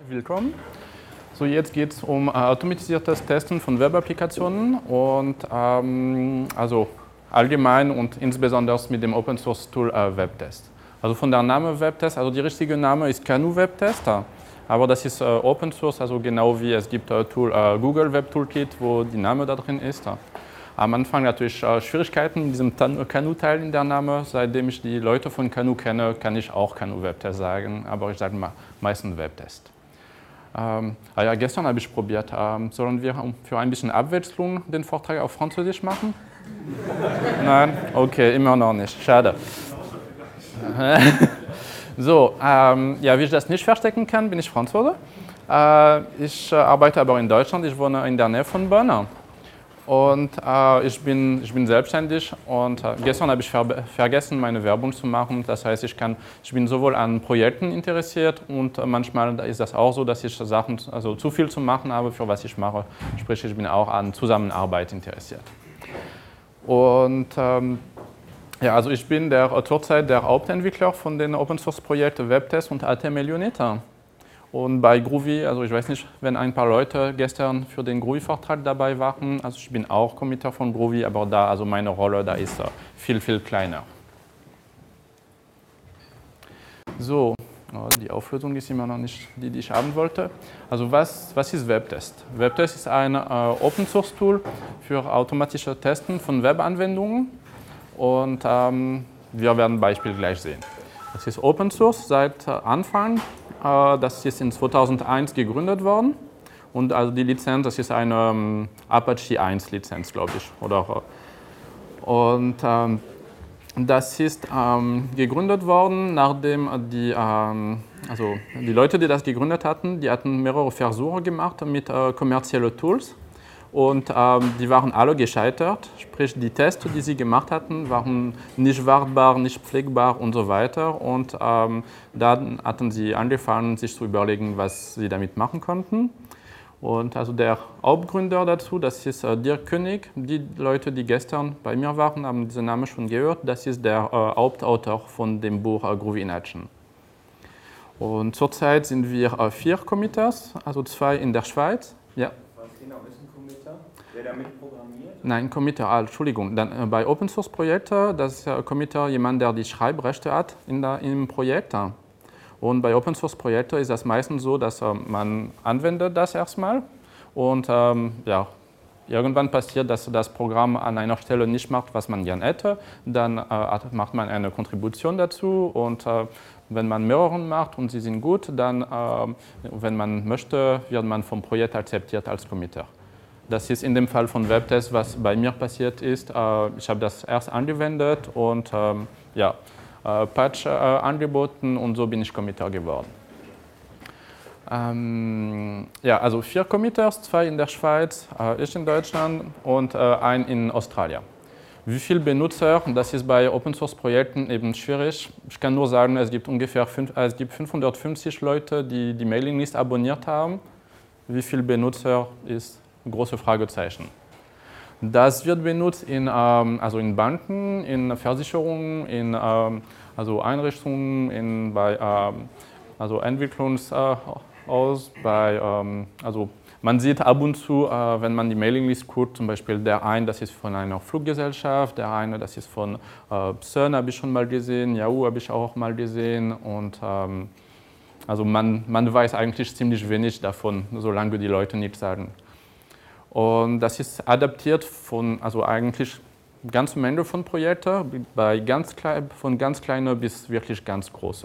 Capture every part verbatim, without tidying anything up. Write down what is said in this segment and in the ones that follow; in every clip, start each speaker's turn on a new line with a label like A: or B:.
A: Willkommen. So, jetzt geht es um äh, automatisiertes Testen von Web-Applikationen und ähm, also allgemein und insbesondere mit dem Open Source Tool äh, Webtest. Also von der Name Webtest, also der richtige Name ist Canoe Webtest, aber das ist äh, Open Source, also genau wie es gibt äh, Tool, äh, Google Web Toolkit, wo die Name da drin ist. Am Anfang natürlich äh, Schwierigkeiten mit diesem Canoe-Teil in der Name. Seitdem ich die Leute von Canoe kenne, kann ich auch Canoe Webtest sagen, aber ich sage meistens Webtest. Ähm, ah ja, gestern habe ich probiert. Ähm, sollen wir für ein bisschen Abwechslung den Vortrag auf Französisch machen? Nein? Okay, immer noch nicht. Schade. So, ähm, ja, wie ich das nicht verstecken kann, bin ich Franzose. Äh, ich äh, arbeite aber in Deutschland. Ich wohne in der Nähe von Bonn. Und äh, ich, bin, ich bin selbstständig und äh, gestern habe ich ver vergessen, meine Werbung zu machen. Das heißt, ich, kann, ich bin sowohl an Projekten interessiert und äh, manchmal ist das auch so, dass ich Sachen, also zu viel zu machen habe, für was ich mache. Sprich, ich bin auch an Zusammenarbeit interessiert. Und ähm, ja, also ich bin der, äh, zurzeit der Hauptentwickler von den Open-Source-Projekten Webtest und H T M L-Unit. Und bei Groovy, also ich weiß nicht, wenn ein paar Leute gestern für den Groovy-Vortrag dabei waren, also ich bin auch Committer von Groovy, aber da, also meine Rolle, da ist viel, viel kleiner. So, die Auflösung ist immer noch nicht die, die ich haben wollte. Also was, was ist Webtest? Webtest ist ein äh, Open-Source-Tool für automatische Testen von Webanwendungen und ähm, wir werden ein Beispiel gleich sehen. Das ist Open Source seit Anfang. Das ist in zweitausendeins gegründet worden und also die Lizenz, das ist eine um, Apache eins Lizenz, glaube ich. Oder, und ähm, das ist ähm, gegründet worden, nachdem die, ähm, also die Leute, die das gegründet hatten, die hatten mehrere Versuche gemacht mit äh, kommerziellen Tools. Und ähm, die waren alle gescheitert, sprich die Tests, die sie gemacht hatten, waren nicht wartbar, nicht pflegbar und so weiter. Und ähm, dann hatten sie angefangen, sich zu überlegen, was sie damit machen konnten. Und also der Hauptgründer dazu, das ist äh, Dirk König. Die Leute, die gestern bei mir waren, haben diesen Namen schon gehört. Das ist der äh, Hauptautor von dem Buch äh, Groovy in Action. Und zurzeit sind wir äh, vier Committers, also zwei in der Schweiz. Ja.
B: Wer damit programmiert?
A: Nein, Committer, ah, Entschuldigung. Dann, äh, bei Open Source Projekten, das ist äh, Committer jemand, der die Schreibrechte hat in der, im Projekt. Und bei Open Source Projekten ist das meistens so, dass äh, man anwendet das erstmal und ähm, ja, irgendwann passiert, dass das Programm an einer Stelle nicht macht, was man gern hätte. Dann äh, macht man eine Kontribution dazu und äh, wenn man mehrere macht und sie sind gut, dann, äh, wenn man möchte, wird man vom Projekt akzeptiert als Committer. Das ist in dem Fall von Webtest, was bei mir passiert ist. Ich habe das erst angewendet und ja, Patch angeboten und so bin ich Committer geworden. Ja, also vier Committers, zwei in der Schweiz, ich in Deutschland und ein in Australien. Wie viele Benutzer, das ist bei Open Source Projekten eben schwierig. Ich kann nur sagen, es gibt ungefähr fünf, es gibt fünfhundertfünfzig Leute, die die Mailinglist abonniert haben. Wie viele Benutzer ist große Fragezeichen. Das wird benutzt in, ähm, also in Banken, in Versicherungen, in ähm, also Einrichtungen, in, bei ähm, also Entwicklungshaus, bei, ähm, also man sieht ab und zu, äh, wenn man die Mailinglist guckt, zum Beispiel der eine, das ist von einer Fluggesellschaft, der eine, das ist von äh, C E R N, habe ich schon mal gesehen, Yahoo habe ich auch mal gesehen und ähm, also man, man weiß eigentlich ziemlich wenig davon, solange die Leute nichts sagen. Und das ist adaptiert von, also eigentlich ganze Menge von Projekten, bei ganz klein, von ganz kleinen bis wirklich ganz große.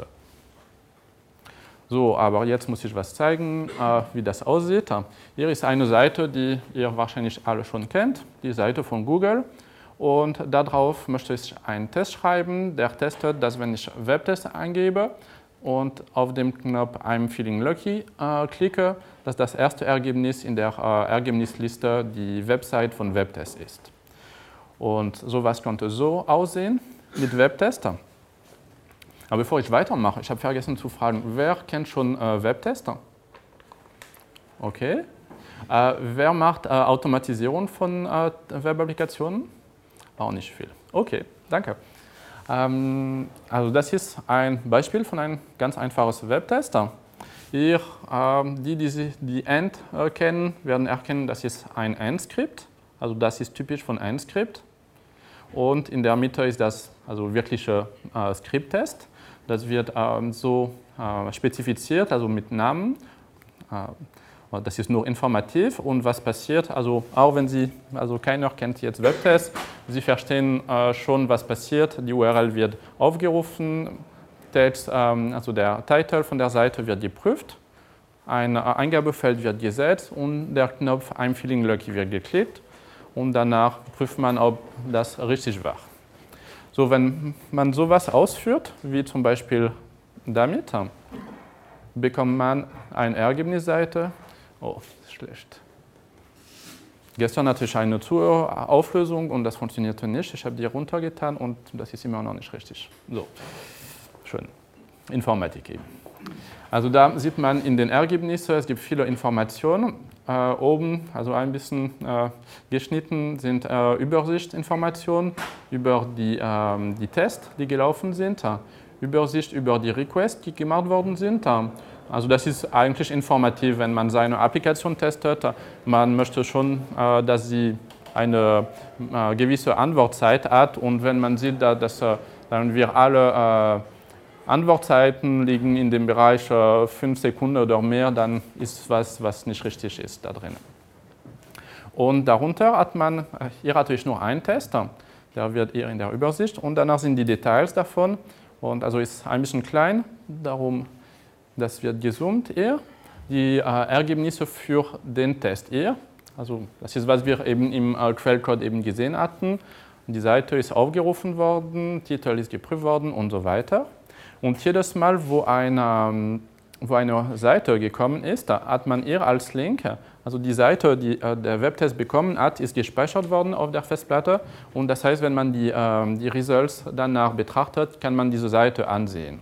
A: So, aber jetzt muss ich was zeigen, äh, wie das aussieht. Hier ist eine Seite, die ihr wahrscheinlich alle schon kennt, die Seite von Google. Und darauf möchte ich einen Test schreiben, der testet, dass wenn ich Webtest eingebe und auf dem Knopf I'm feeling lucky äh, klicke, dass das erste Ergebnis in der äh, Ergebnisliste die Website von Webtest ist. Und sowas könnte so aussehen mit Webtest. Aber bevor ich weitermache, ich habe vergessen zu fragen, wer kennt schon äh, Webtest? Okay. Äh, wer macht äh, Automatisierung von äh, Web-Applikationen? Auch nicht viel. Okay, danke. Ähm, also das ist ein Beispiel von einem ganz einfachen Webtest. Hier, äh, die, die Sie die End äh, kennen, werden erkennen, das ist ein End-Skript. Also das ist typisch von End-Skript. Und in der Mitte ist das also wirkliche äh, Skripttest. Das wird äh, so äh, spezifiziert, also mit Namen. Äh, das ist nur informativ. Und was passiert, also auch wenn Sie, also keiner kennt jetzt Webtests, Sie verstehen äh, schon, was passiert. Die U R L wird aufgerufen, Text, ähm, also der Titel von der Seite wird geprüft, ein äh, Eingabefeld wird gesetzt und der Knopf I'm feeling lucky wird geklickt. Und danach prüft man, ob das richtig war. So, wenn man sowas ausführt, wie zum Beispiel damit, bekommt man eine Ergebnisseite. Oh, schlecht. Gestern hatte ich eine Auflösung und das funktionierte nicht. Ich habe die runtergetan und das ist immer noch nicht richtig. So, schön. Informatik eben. Also da sieht man in den Ergebnissen, es gibt viele Informationen. Äh, oben, also ein bisschen äh, geschnitten, sind äh, Übersichtsinformationen über die, äh, die Tests, die gelaufen sind, äh, Übersicht über die Requests, die gemacht worden sind. Äh, also das ist eigentlich informativ, wenn man seine Applikation testet. Äh, man möchte schon, äh, dass sie eine äh, gewisse Antwortzeit hat und wenn man sieht, dass äh, dann wir alle äh, Antwortzeiten liegen in dem Bereich äh, fünf Sekunden oder mehr, dann ist was, was nicht richtig ist da drin. Und darunter hat man, hier hatte ich nur einen Test, der wird hier in der Übersicht und danach sind die Details davon und also ist ein bisschen klein, darum das wird gezoomt hier. Die äh, Ergebnisse für den Test hier, also das ist, was wir eben im äh, Quellcode eben gesehen hatten. Die Seite ist aufgerufen worden, Titel ist geprüft worden und so weiter. Und jedes Mal, wo eine, wo eine Seite gekommen ist, da hat man hier als Link, also die Seite, die der Webtest bekommen hat, ist gespeichert worden auf der Festplatte. Und das heißt, wenn man die, die Results danach betrachtet, kann man diese Seite ansehen.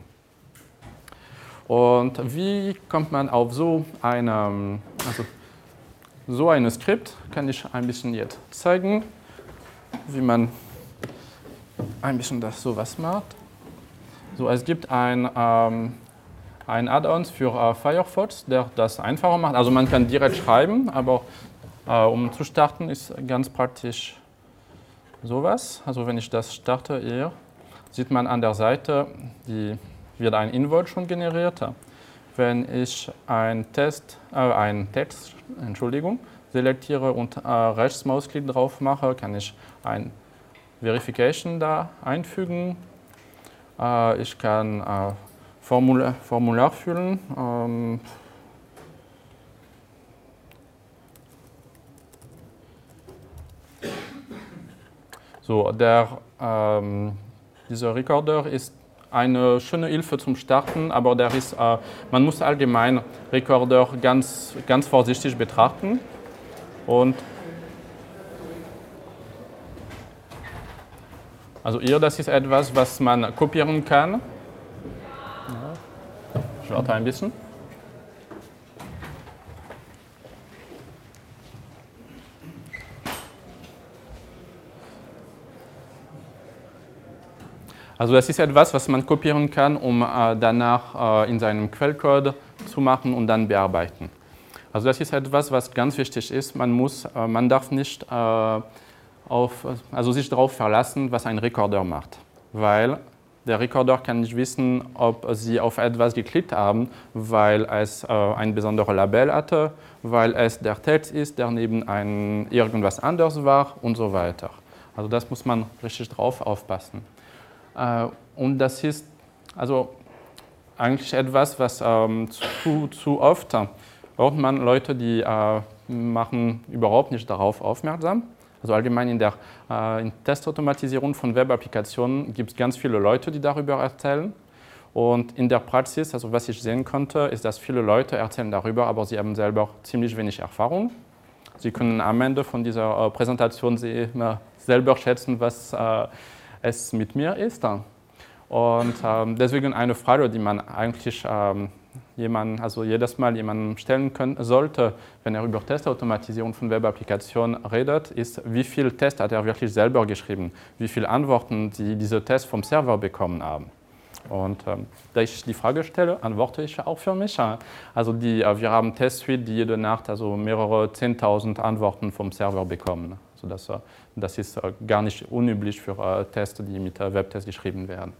A: Und wie kommt man auf so eine, also so ein Skript? Kann ich ein bisschen jetzt zeigen, wie man ein bisschen das sowas macht. So, es gibt ein, ähm, ein Add-on für äh, Firefox, der das einfacher macht. Also man kann direkt schreiben, aber äh, um zu starten ist ganz praktisch sowas. Also wenn ich das starte hier, sieht man an der Seite, die wird ein Invoice schon generiert. Wenn ich ein Test, äh, einen Text, Entschuldigung, selektiere und äh, rechts Mausklick drauf mache, kann ich ein Verification da einfügen. Ich kann äh, Formular, Formular füllen. Ähm, so, der, ähm, dieser Recorder ist eine schöne Hilfe zum Starten, aber der ist, äh, man muss allgemein Recorder ganz, ganz vorsichtig betrachten. Und also hier, das ist etwas, was man kopieren kann. Ich warte ein bisschen. Also das ist etwas, was man kopieren kann, um äh, danach äh, in seinem Quellcode zu machen und dann bearbeiten. Also das ist etwas, was ganz wichtig ist. Man muss, äh, man darf nicht äh, Auf, also sich darauf verlassen, was ein Recorder macht. Weil der Recorder kann nicht wissen, ob Sie auf etwas geklickt haben, weil es äh, ein besonderes Label hatte, weil es der Text ist, der neben ein, irgendwas anderes war und so weiter. Also das muss man richtig drauf aufpassen. Äh, und das ist also eigentlich etwas, was ähm, zu, zu oft hört man Leute, die äh, machen überhaupt nicht darauf aufmerksam. Also allgemein in der äh, in Testautomatisierung von Web-Applikationen gibt es ganz viele Leute, die darüber erzählen. Und in der Praxis, also was ich sehen konnte, ist, dass viele Leute erzählen darüber, aber sie haben selber ziemlich wenig Erfahrung. Sie können am Ende von dieser äh, Präsentation sie, äh, selber schätzen, was äh, es mit mir ist. Und äh, deswegen eine Frage, die man eigentlich äh, jemand, also jedes Mal jemandem stellen können, sollte, wenn er über Testautomatisierung von Web-Applikationen redet, ist, wie viel Test hat er wirklich selber geschrieben, wie viele Antworten die diese Tests vom Server bekommen haben. Und ähm, da ich die Frage stelle, antworte ich auch für mich. Also die, äh, wir haben Test-Suite, die jede Nacht also mehrere zehntausend Antworten vom Server bekommen. Also das, äh, das ist äh, gar nicht unüblich für äh, Tests, die mit äh, Webtests geschrieben werden.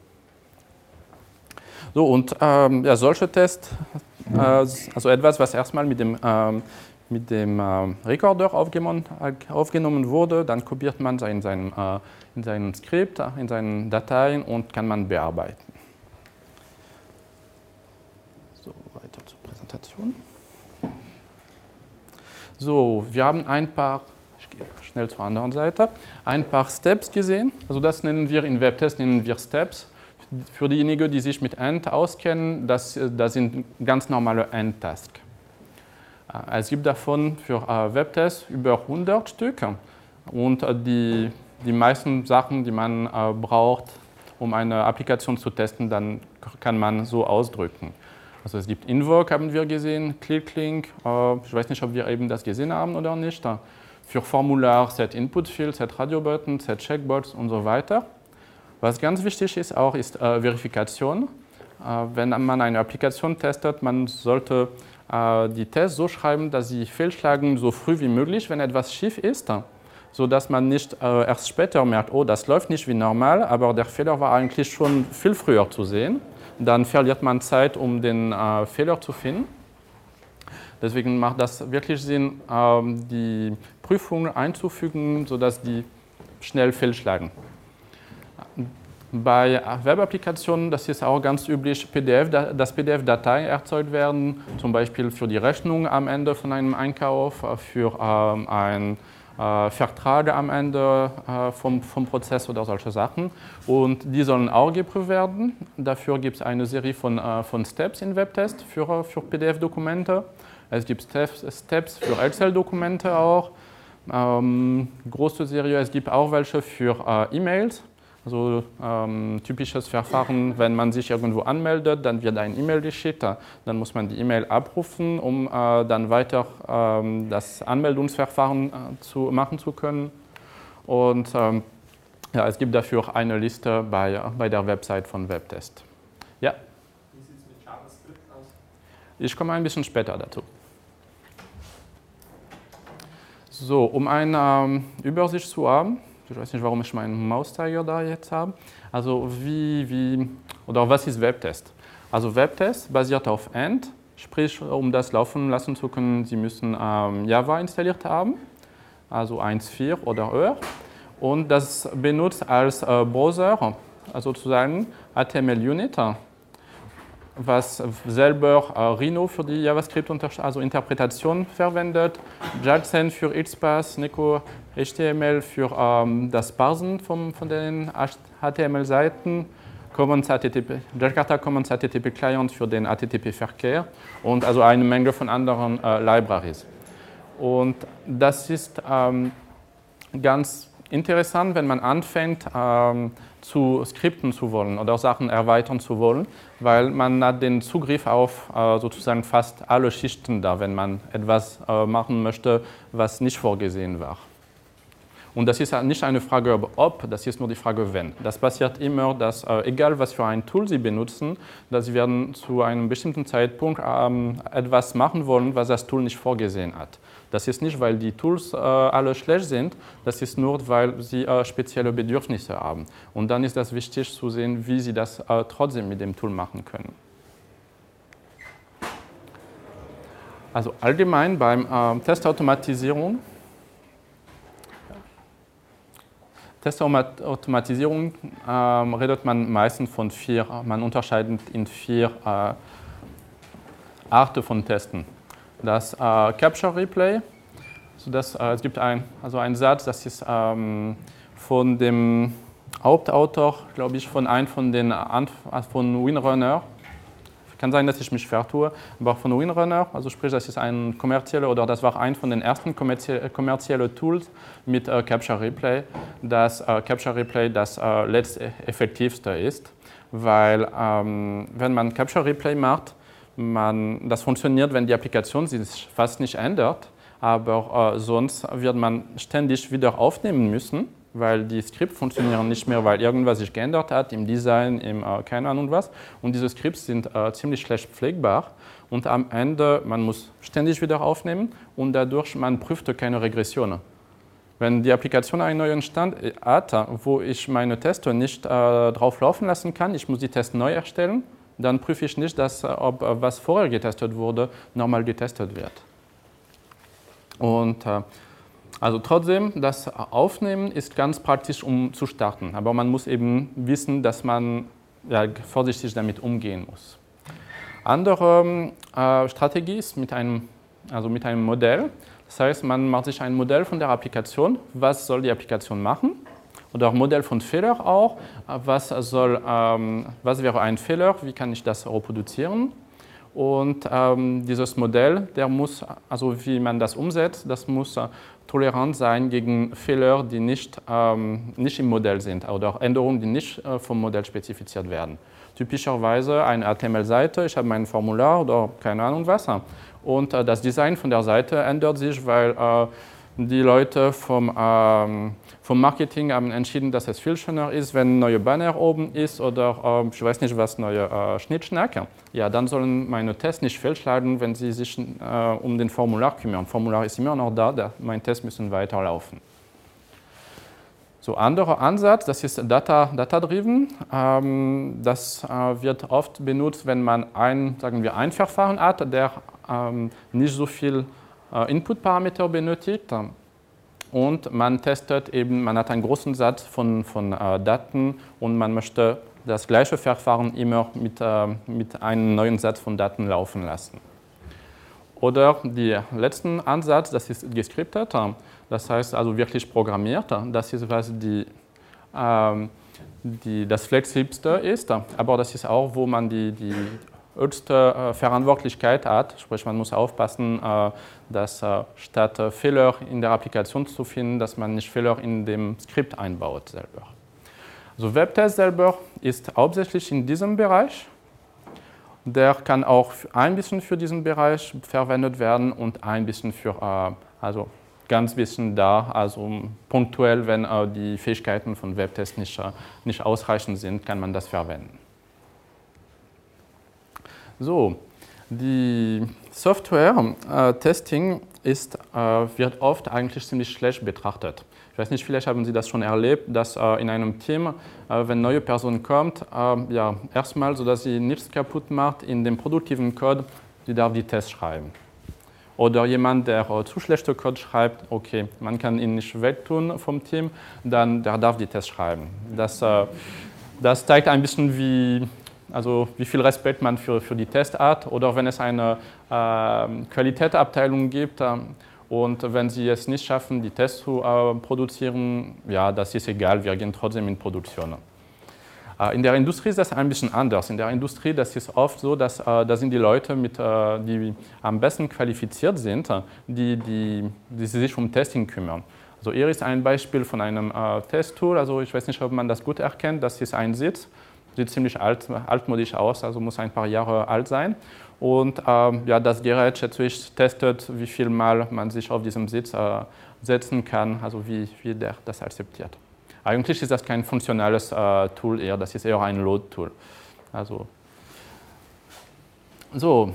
A: So, und ähm, ja, solche Tests, äh, also etwas, was erstmal mit dem, ähm, mit dem äh, Recorder aufgenommen, aufgenommen wurde, dann kopiert man in seinem, äh, in seinem Skript, in seinen Dateien und kann man bearbeiten. So, weiter zur Präsentation. So, wir haben ein paar, ich gehe schnell zur anderen Seite, ein paar Steps gesehen. Also das nennen wir in Webtests, nennen wir Steps. Für diejenigen, die sich mit End auskennen, das, das sind ganz normale End-Tasks. Es gibt davon für Webtests über hundert Stück und die, die meisten Sachen, die man braucht, um eine Applikation zu testen, dann kann man so ausdrücken. Also es gibt Invoke, haben wir gesehen, ClickLink, ich weiß nicht, ob wir eben das gesehen haben oder nicht. Für Formular, Set Input Field, Set Radio Button, Set Checkbox und so weiter. Was ganz wichtig ist auch, ist äh, Verifikation. Äh, wenn man eine Applikation testet, man sollte äh, die Tests so schreiben, dass sie fehlschlagen so früh wie möglich, wenn etwas schief ist, sodass man nicht äh, erst später merkt, oh, das läuft nicht wie normal, aber der Fehler war eigentlich schon viel früher zu sehen. Dann verliert man Zeit, um den äh, Fehler zu finden. Deswegen macht das wirklich Sinn, äh, die Prüfungen einzufügen, sodass die schnell fehlschlagen. Bei Web-Applikationen, das ist auch ganz üblich, P D F, dass P D F-Dateien erzeugt werden, zum Beispiel für die Rechnung am Ende von einem Einkauf, für ähm, einen äh, Vertrag am Ende äh, vom, vom Prozess oder solche Sachen. Und die sollen auch geprüft werden. Dafür gibt es eine Serie von, äh, von Steps in Webtest für, für P D F-Dokumente. Es gibt Steps, Steps für Excel-Dokumente auch. Ähm, große Serie, es gibt auch welche für äh, E-Mails. Also ähm, typisches Verfahren, wenn man sich irgendwo anmeldet, dann wird ein E-Mail geschickt, dann muss man die E-Mail abrufen, um äh, dann weiter ähm, das Anmeldungsverfahren äh, zu machen zu können. Und ähm, ja, es gibt dafür eine Liste bei, bei der Website von Webtest. Ja?
B: Wie sieht es mit JavaScript aus?
A: Ich komme ein bisschen später dazu. So, um eine ähm, Übersicht zu haben, ich weiß nicht, warum ich meinen Mauszeiger da jetzt habe. Also wie, wie, oder was ist Webtest? Also Webtest basiert auf End, sprich, um das laufen lassen zu können, Sie müssen ähm, Java installiert haben, also eins Punkt vier oder höher. Und das benutzt als äh, Browser, also sozusagen H T M L-Unit, was selber äh, Rhino für die JavaScript-Interpretation verwendet, Judsen für XPath, Neko H T M L für ähm, das Parsen vom, von den H T M L-Seiten, Commons H T T P, Jakarta Commons H T T P Client für den H T T P-Verkehr und also eine Menge von anderen äh, Libraries. Und das ist ähm, ganz interessant, wenn man anfängt, ähm, zu skripten zu wollen oder Sachen erweitern zu wollen, weil man hat den Zugriff auf äh, sozusagen fast alle Schichten da, wenn man etwas äh, machen möchte, was nicht vorgesehen war. Und das ist nicht eine Frage ob, das ist nur die Frage wenn. Das passiert immer, dass äh, egal was für ein Tool Sie benutzen, dass Sie werden zu einem bestimmten Zeitpunkt ähm, etwas machen wollen, was das Tool nicht vorgesehen hat. Das ist nicht, weil die Tools äh, alle schlecht sind, das ist nur, weil sie äh, spezielle Bedürfnisse haben. Und dann ist das wichtig zu sehen, wie Sie das äh, trotzdem mit dem Tool machen können. Also allgemein beim äh, Testautomatisierung Testautomatisierung ähm, redet man meistens von vier, man unterscheidet in vier äh, Arten von Testen. Das äh, Capture Replay, also das, äh, es gibt ein, also einen Satz, das ist ähm, von dem Hauptautor, glaube ich, von einem von den Anf von Windrunner. Kann sein, dass ich mich vertue, aber von Windrunner, also sprich, das ist ein kommerzieller oder das war ein von den ersten kommerziellen kommerzielle Tools mit äh, Capture Replay, dass äh, Capture Replay das äh, letzteffektivste ist, weil ähm, wenn man Capture Replay macht, man, das funktioniert, wenn die Applikation sich fast nicht ändert, aber äh, sonst wird man ständig wieder aufnehmen müssen. weil die Skripts funktionieren nicht mehr, weil irgendwas sich geändert hat im Design, im äh, keine Ahnung was. Und diese Skripts sind äh, ziemlich schlecht pflegbar. Und am Ende, man muss ständig wieder aufnehmen und dadurch, man prüft keine Regressionen. Wenn die Applikation einen neuen Stand hat, wo ich meine Tests nicht äh, drauf laufen lassen kann, ich muss die Tests neu erstellen, dann prüfe ich nicht, dass, ob äh, was vorher getestet wurde, nochmal getestet wird. Und äh, also trotzdem, das Aufnehmen ist ganz praktisch, um zu starten. Aber man muss eben wissen, dass man ja, vorsichtig damit umgehen muss. Andere äh, Strategie ist mit einem, also mit einem Modell. Das heißt, man macht sich ein Modell von der Applikation. Was soll die Applikation machen? Oder ein Modell von Fehler auch. Was, soll, ähm, was wäre ein Fehler? Wie kann ich das reproduzieren? Und ähm, dieses Modell, der muss, also wie man das umsetzt, das muss äh, tolerant sein gegen Fehler, die nicht, ähm, nicht im Modell sind oder Änderungen, die nicht äh, vom Modell spezifiziert werden. Typischerweise eine H T M L-Seite, ich habe mein Formular oder keine Ahnung was. Und äh, das Design von der Seite ändert sich, weil äh, die Leute vom, ähm, vom Marketing haben entschieden, dass es viel schöner ist, wenn ein neuer Banner oben ist oder äh, ich weiß nicht was, neue äh, Schnittschnack. Ja, dann sollen meine Tests nicht fehlschlagen, wenn sie sich äh, um den Formular kümmern. Formular ist immer noch da, da meine Tests müssen weiterlaufen. So, anderer Ansatz, das ist Data, Data-driven. Ähm, das äh, wird oft benutzt, wenn man ein, sagen wir, ein Verfahren hat, der ähm, nicht so viel äh, Input-Parameter benötigt. Und man testet eben, man hat einen großen Satz von, von äh, Daten und man möchte das gleiche Verfahren immer mit, äh, mit einem neuen Satz von Daten laufen lassen. Oder der letzte Ansatz, das ist gescriptet, das heißt also wirklich programmiert. Das ist, was die, äh, die, das flexibelste ist, aber das ist auch, wo man die, die höchste äh, Verantwortlichkeit hat. Sprich, man muss aufpassen, äh, dass äh, statt äh, Fehler in der Applikation zu finden, dass man nicht Fehler in dem Skript einbaut selber. Also Webtest selber ist hauptsächlich in diesem Bereich. Der kann auch ein bisschen für diesen Bereich verwendet werden und ein bisschen für, äh, also ganz bisschen da, also punktuell, wenn äh, die Fähigkeiten von Webtests nicht, äh, nicht ausreichend sind, kann man das verwenden. So, die Software-Testing ist, äh, wird oft eigentlich ziemlich schlecht betrachtet. Ich weiß nicht, vielleicht haben Sie das schon erlebt, dass äh, in einem Team, äh, wenn eine neue Person kommt, äh, ja, erstmal, sodass sie nichts kaputt macht, in dem produktiven Code, die darf die Tests schreiben. Oder jemand, der äh, zu schlechte Code schreibt, okay, man kann ihn nicht wegtun vom Team, dann der darf die Tests schreiben. Das, äh, das zeigt ein bisschen, wie, also wie viel Respekt man für, für die Tests hat. Oder wenn es eine äh, Qualitätsabteilung gibt, äh, und wenn sie es nicht schaffen, die Tests zu äh, produzieren, ja, das ist egal, wir gehen trotzdem in Produktion. Äh, in der Industrie ist das ein bisschen anders. In der Industrie das ist oft so, dass äh, da sind die Leute, mit, äh, die am besten qualifiziert sind, die, die, die sich um Testing kümmern. Also hier ist ein Beispiel von einem äh, Testtool. Also ich weiß nicht, ob man das gut erkennt. Das ist ein Sitz, sieht ziemlich alt, altmodisch aus, also muss ein paar Jahre alt sein. Und ähm, ja, das Gerät schätze ich, testet, wie viel Mal man sich auf diesem Sitz äh, setzen kann, also wie, wie der das akzeptiert. Eigentlich ist das kein funktionales äh, Tool eher, das ist eher ein Load-Tool. Also, so,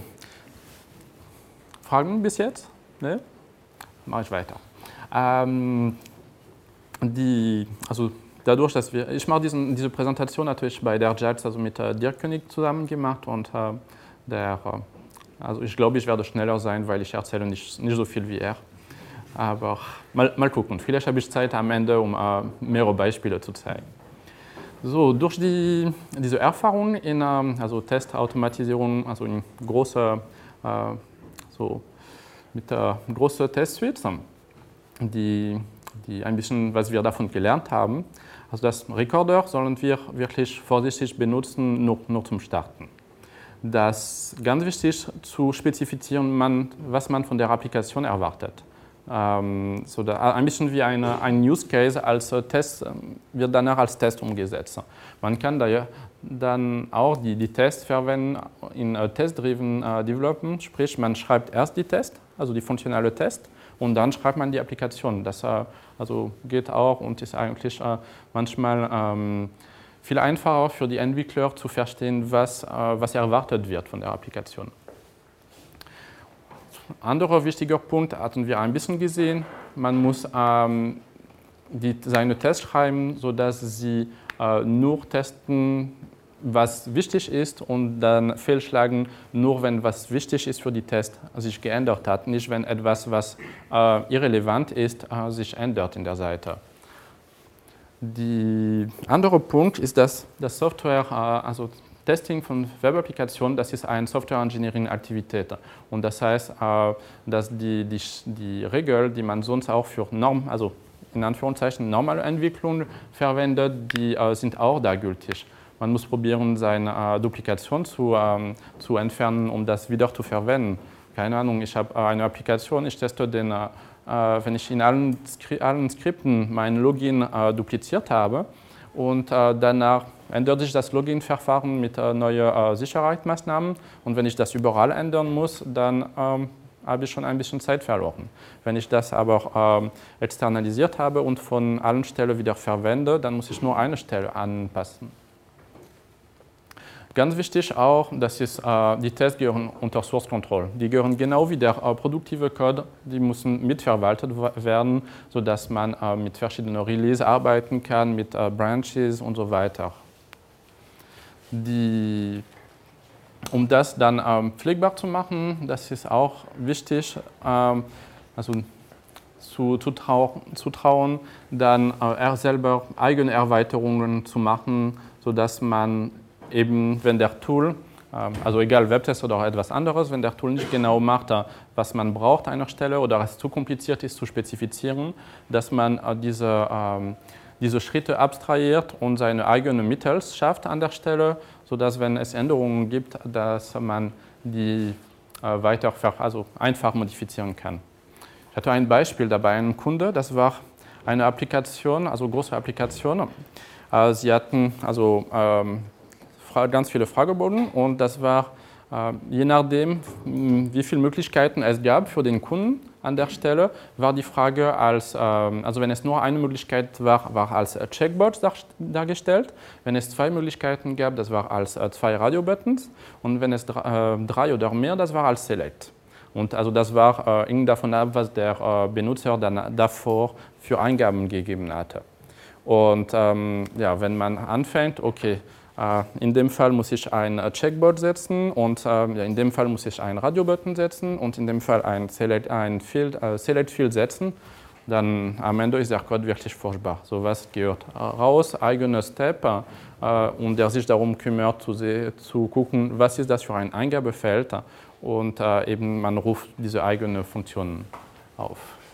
A: Fragen bis jetzt? Ne? Mache ich weiter. Ähm, die, also dadurch, dass wir, ich mache diesen, diese Präsentation natürlich bei der J A L S, also mit äh, Dirk König zusammen gemacht und äh, der, also ich glaube, ich werde schneller sein, weil ich erzähle nicht, nicht so viel wie er. Aber mal, mal gucken, vielleicht habe ich Zeit am Ende, um äh, mehrere Beispiele zu zeigen. So, durch die, diese Erfahrung in ähm, also Testautomatisierung, also in große, äh, so mit äh, großen Testsuites, die, die ein bisschen, was wir davon gelernt haben, also das Recorder sollen wir wirklich vorsichtig benutzen, nur, nur zum Starten. Das ist ganz wichtig zu spezifizieren, man, was man von der Applikation erwartet. Ähm, so da, ein bisschen wie eine, ein Use Case als Test wird danach als Test umgesetzt. Man kann da dann auch die, die Tests verwenden in uh, Test-Driven uh, Development, sprich man schreibt erst die Tests, also die funktionale Test, und dann schreibt man die Applikation. Das äh, also geht auch und ist eigentlich äh, manchmal ähm, viel einfacher für die Entwickler zu verstehen, was, äh, was erwartet wird von der Applikation. Anderer wichtiger Punkt hatten wir ein bisschen gesehen, man muss ähm, die, seine Tests schreiben, sodass sie äh, nur testen, was wichtig ist und dann fehlschlagen, nur wenn was wichtig ist für die Test sich geändert hat, nicht wenn etwas, was äh, irrelevant ist, äh, sich ändert in der Seite. Der andere Punkt ist, dass das Software, äh, also Testing von Web-Applikationen, das ist eine Software-Engineering-Aktivität. Und das heißt, äh, dass die, die, die Regeln, die man sonst auch für Norm, also in Anführungszeichen normale Entwicklung verwendet, die äh, sind auch da gültig. Man muss probieren, seine äh, Duplikation zu, ähm, zu entfernen, um das wieder zu verwenden. Keine Ahnung, ich habe äh, eine Applikation, ich teste den, äh, wenn ich in allen, Skri allen Skripten mein Login äh, dupliziert habe und äh, danach ändert sich das Login-Verfahren mit äh, neuen äh, Sicherheitsmaßnahmen und wenn ich das überall ändern muss, dann ähm, habe ich schon ein bisschen Zeit verloren. Wenn ich das aber ähm, externalisiert habe und von allen Stellen wieder verwende, dann muss ich nur eine Stelle anpassen. Ganz wichtig auch, das ist, äh, die Tests gehören unter Source Control. Die gehören genau wie der äh, produktive Code, die müssen mitverwaltet werden, sodass man äh, mit verschiedenen Releases arbeiten kann, mit äh, Branches und so weiter. Die, um das dann ähm, pflegbar zu machen, das ist auch wichtig, ähm, also zu, zu, trau zu trauen, dann äh, er selber eigene Erweiterungen zu machen, sodass man eben, wenn der Tool, also egal Webtest oder etwas anderes, wenn der Tool nicht genau macht, was man braucht an einer Stelle oder es zu kompliziert ist zu spezifizieren, dass man diese, diese Schritte abstrahiert und seine eigenen Mittel schafft an der Stelle, sodass, wenn es Änderungen gibt, dass man die weiter, also einfach modifizieren kann. Ich hatte ein Beispiel dabei, ein Kunde, das war eine Applikation, also große Applikation. Sie hatten also ganz viele Fragebogen und das war, äh, je nachdem, wie viele Möglichkeiten es gab für den Kunden an der Stelle, war die Frage als, äh, also wenn es nur eine Möglichkeit war, war als Checkbox dar dargestellt. Wenn es zwei Möglichkeiten gab, das war als äh, zwei Radio-Buttons und wenn es dr äh, drei oder mehr, das war als Select. Und also das war äh, davon ab, was der äh, Benutzer dann davor für Eingaben gegeben hatte. Und ähm, ja, wenn man anfängt, okay, in dem Fall muss ich ein Checkboard setzen und äh, ja, in dem Fall muss ich einen Radio-Button setzen und in dem Fall ein Select, ein Field, äh, Select Field setzen. Dann am Ende ist der Code wirklich furchtbar. So was gehört raus, eigener Step äh, und der sich darum kümmert, zu, zu gucken, was ist das für ein Eingabefeld und äh, eben man ruft diese eigenen Funktionen auf.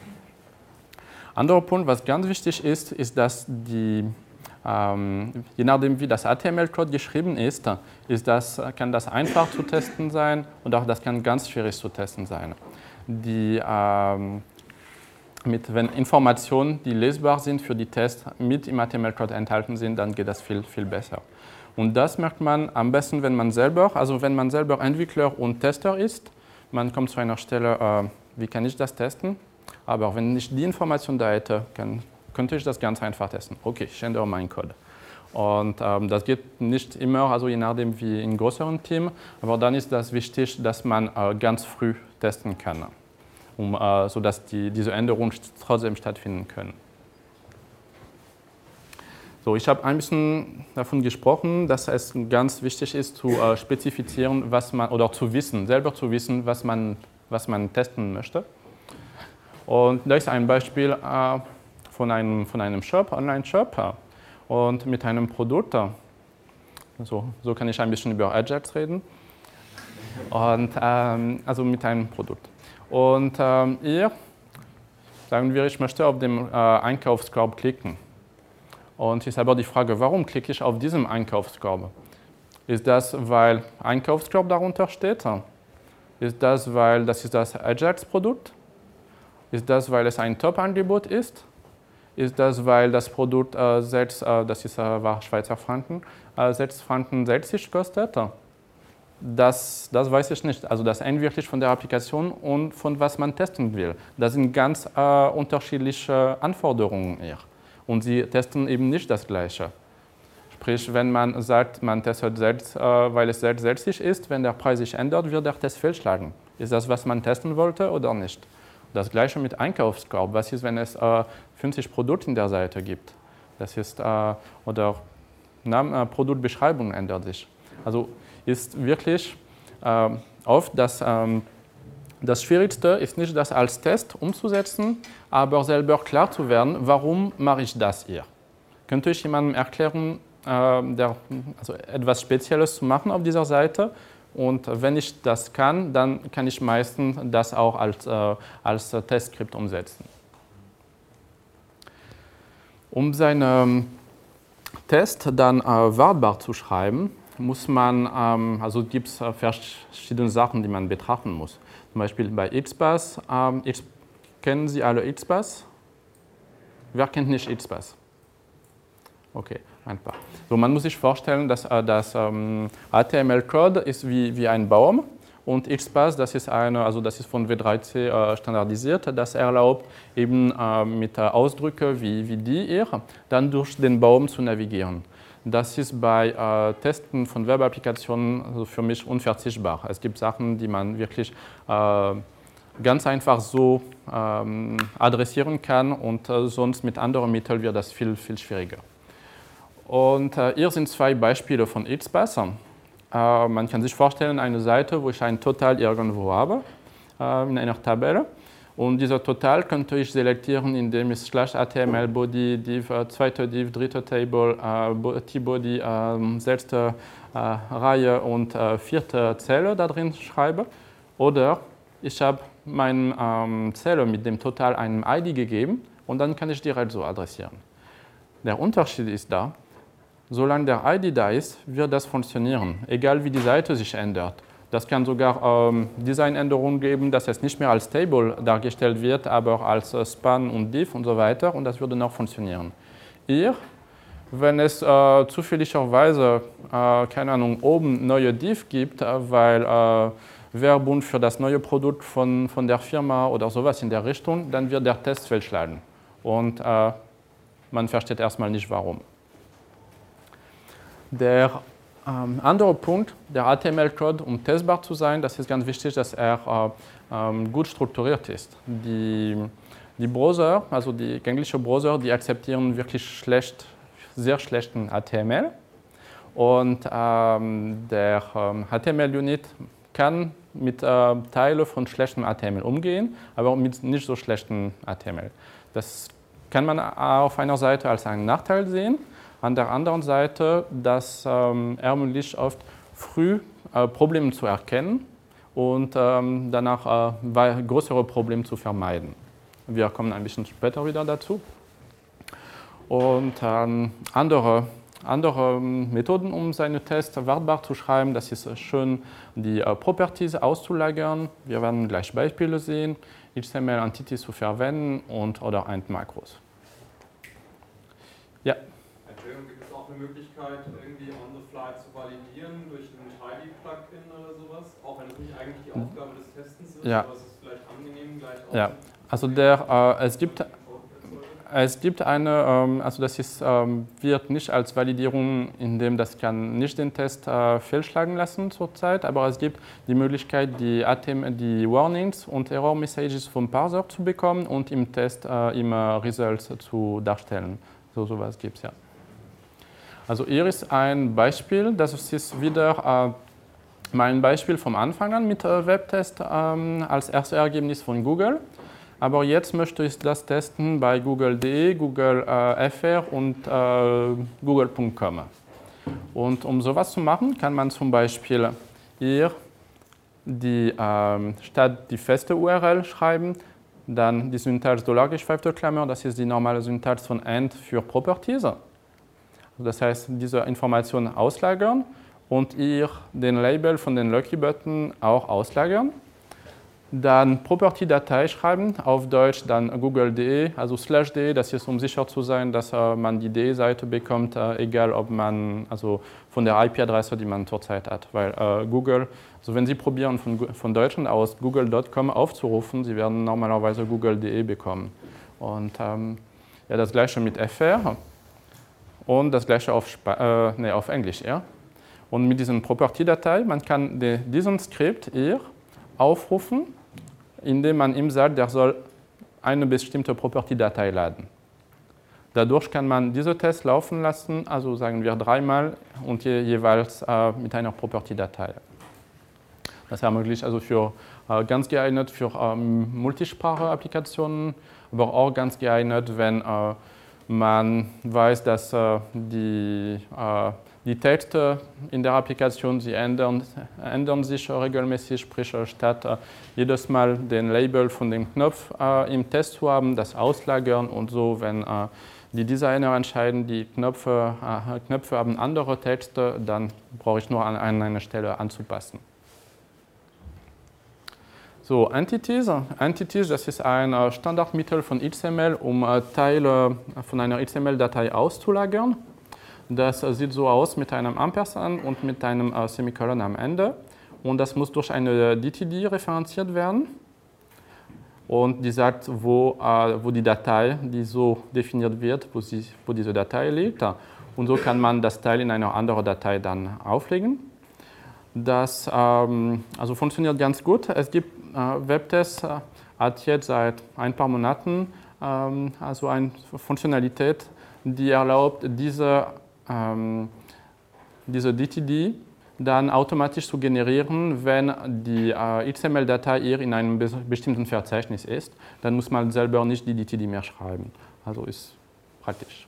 A: Anderer Punkt, was ganz wichtig ist, ist, dass die Ähm, je nachdem, wie das H T M L-Code geschrieben ist, ist das, kann das einfach zu testen sein und auch das kann ganz schwierig zu testen sein. Die, ähm, mit, wenn Informationen, die lesbar sind für die Tests, mit im H T M L-Code enthalten sind, dann geht das viel, viel besser. Und das merkt man am besten, wenn man selber, also wenn man selber Entwickler und Tester ist. Man kommt zu einer Stelle, äh, wie kann ich das testen? Aber wenn ich die Information da hätte, kann könnte ich das ganz einfach testen. Okay, ich ändere meinen Code. Und ähm, das geht nicht immer, also je nachdem wie in größeren Team, aber dann ist das wichtig, dass man äh, ganz früh testen kann, um, äh, sodass die, diese Änderungen trotzdem stattfinden können. So, ich habe ein bisschen davon gesprochen, dass es ganz wichtig ist, zu äh, spezifizieren, was man, oder zu wissen, selber zu wissen, was man, was man testen möchte. Und da ist ein Beispiel äh, Von einem, von einem Shop, Online-Shop und mit einem Produkt. So, so kann ich ein bisschen über Ajax reden. Und, ähm, also mit einem Produkt. Und ähm, hier sagen wir, ich möchte auf den äh, Einkaufskorb klicken. Und ist aber die Frage, warum klicke ich auf diesen Einkaufskorb? Ist das, weil Einkaufskorb darunter steht? Ist das, weil das ist das Ajax-Produkt? Ist das, weil es ein Top-Angebot ist? Ist das, weil das Produkt äh, selbst, äh, das ist, äh, war Schweizer Franken, äh, sechs Franken sechzig kostet? Das, das weiß ich nicht. Also das hängt wirklich von der Applikation und von was man testen will. Das sind ganz äh, unterschiedliche Anforderungen hier. Und sie testen eben nicht das Gleiche. Sprich, wenn man sagt, man testet selbst, äh, weil es selbstsüchtig ist, wenn der Preis sich ändert, wird der Test fehlschlagen. Ist das, was man testen wollte oder nicht? Das Gleiche mit Einkaufskorb. Was ist, wenn es äh, fünfzig Produkte in der Seite gibt? Das ist, äh, oder Name, äh, Produktbeschreibung ändert sich. Also ist wirklich äh, oft das, ähm, das Schwierigste ist nicht, das als Test umzusetzen, aber selber klar zu werden, warum mache ich das hier? Könnte ich jemandem erklären, äh, der, also etwas Spezielles zu machen auf dieser Seite? Und wenn ich das kann, dann kann ich meistens das auch als, äh, als Testskript umsetzen. Um seinen Test dann äh, wartbar zu schreiben, muss man, ähm, also gibt es äh, verschiedene Sachen, die man betrachten muss. Zum Beispiel bei X Bus. Ähm, X, kennen Sie alle X Bus? Wer kennt nicht X Bus? Okay, ein paar. So, man muss sich vorstellen, dass äh, das ähm, H T M L-Code ist wie, wie ein Baum und X Bus, das ist, eine, also das ist von W drei C äh, standardisiert. Das erlaubt eben äh, mit äh, Ausdrücken wie, wie die hier, dann durch den Baum zu navigieren. Das ist bei äh, Testen von Web-Applikationen also für mich unverzichtbar. Es gibt Sachen, die man wirklich äh, ganz einfach so ähm, adressieren kann und äh, sonst mit anderen Mitteln wird das viel, viel schwieriger. Und äh, hier sind zwei Beispiele von X Bus. Äh, man kann sich vorstellen, eine Seite, wo ich ein Total irgendwo habe, äh, in einer Tabelle. Und dieser Total könnte ich selektieren, indem ich slash html body, div, äh, zweite div, dritte Table, äh, t-body, äh, sechste äh, Reihe und äh, vierte Zelle da drin schreibe. Oder ich habe meine ähm, Zelle mit dem Total einem I D gegeben und dann kann ich direkt so adressieren. Der Unterschied ist da, solange der I D da ist, wird das funktionieren, egal wie die Seite sich ändert. Das kann sogar ähm, Designänderungen geben, dass es nicht mehr als Table dargestellt wird, aber als äh, Span und Div und so weiter und das würde noch funktionieren. Hier, wenn es äh, zufälligerweise, äh, keine Ahnung, oben neue Div gibt, äh, weil äh, Werbung für das neue Produkt von, von der Firma oder sowas in der Richtung, dann wird der Test fehlschlagen und äh, man versteht erstmal nicht warum. Der Ähm, anderer Punkt, der H T M L-Code, um testbar zu sein, das ist ganz wichtig, dass er äh, ähm, gut strukturiert ist. Die, die Browser, also die gänglichen Browser, die akzeptieren wirklich schlecht, sehr schlechten H T M L. Und ähm, der ähm, H T M L-Unit kann mit äh, Teilen von schlechtem H T M L umgehen, aber mit nicht so schlechtem H T M L. Das kann man auf einer Seite als einen Nachteil sehen. An der anderen Seite, das ähm, ermöglicht oft früh äh, Probleme zu erkennen und ähm, danach äh, größere Probleme zu vermeiden. Wir kommen ein bisschen später wieder dazu. Und ähm, andere, andere Methoden, um seine Tests wartbar zu schreiben, das ist schön, die äh, Properties auszulagern. Wir werden gleich Beispiele sehen, H T M L-Entities zu verwenden und oder Ent-Makros. Ja.
B: Gibt es auch eine Möglichkeit, irgendwie on the fly zu validieren durch ein Tidy-Plugin oder sowas? Auch wenn es nicht eigentlich die Aufgabe des Testens ist,
A: ja.
B: aber es ist vielleicht angenehm gleich auch.
A: Ja, also der, äh, es gibt, es gibt eine, ähm, also das ist, ähm, wird nicht als Validierung, indem das kann nicht den Test äh, fehlschlagen lassen zurzeit, aber es gibt die Möglichkeit, die, H T M L, die Warnings und Error Messages vom Parser zu bekommen und im Test äh, immer Results zu darstellen. So sowas gibt es ja. Also hier ist ein Beispiel, das ist wieder äh, mein Beispiel vom Anfang an mit äh, Webtest ähm, als erstes Ergebnis von Google. Aber jetzt möchte ich das testen bei Google Punkt de, Google äh, F R und äh, Google Punkt com. Und um sowas zu machen, kann man zum Beispiel hier die, äh, statt die feste U R L schreiben, dann die Syntax Dollar-geschweifte Klammer, das ist die normale Syntax von Ent für Properties. Das heißt, diese Informationen auslagern und hier den Label von den Lucky Button auch auslagern. Dann Property-Datei schreiben, auf Deutsch dann google punkt de, also slash de, das ist, um sicher zu sein, dass äh, man die D-Seite bekommt, äh, egal ob man, also von der I P-Adresse, die man zurzeit hat. Weil äh, Google, also wenn Sie probieren, von, von Deutschland aus google punkt com aufzurufen, Sie werden normalerweise google punkt de bekommen. Und ähm, ja, das gleiche mit F R und das gleiche auf, Sp äh, nee, auf Englisch. Ja? Und mit diesen Property-Datei, man kann die, diesen Skript hier aufrufen, indem man ihm sagt, der soll eine bestimmte Property-Datei laden. Dadurch kann man diese Tests laufen lassen, also sagen wir dreimal und je, jeweils äh, mit einer Property-Datei. Das ermöglicht also für äh, ganz geeignet für ähm, Multisprache-Applikationen, aber auch ganz geeignet, wenn äh, man weiß, dass äh, die äh, Die Texte in der Applikation, sie ändern, ändern sich regelmäßig, sprich statt äh, jedes Mal den Label von dem Knopf äh, im Test zu haben, das auslagern und so, wenn äh, die Designer entscheiden, die Knöpfe, äh, Knöpfe haben andere Texte, dann brauche ich nur an, an einer Stelle anzupassen. So, Entities. Entities, das ist ein äh, Standardmittel von X M L, um äh, Teile von einer X M L-Datei auszulagern. Das sieht so aus mit einem Ampersand und mit einem äh, Semikolon am Ende. Und das muss durch eine D T D referenziert werden. Und die sagt, wo, äh, wo die Datei, die so definiert wird, wo, sie, wo diese Datei liegt. Und so kann man das Teil in eine andere Datei dann auflegen. Das ähm, also funktioniert ganz gut. Es gibt äh, Webtests, äh, hat jetzt seit ein paar Monaten ähm, also eine Funktionalität, die erlaubt, diese Ähm, diese D T D dann automatisch zu generieren, wenn die äh, X M L-Datei hier in einem be bestimmten Verzeichnis ist. Dann muss man selber nicht die D T D mehr schreiben. Also ist praktisch.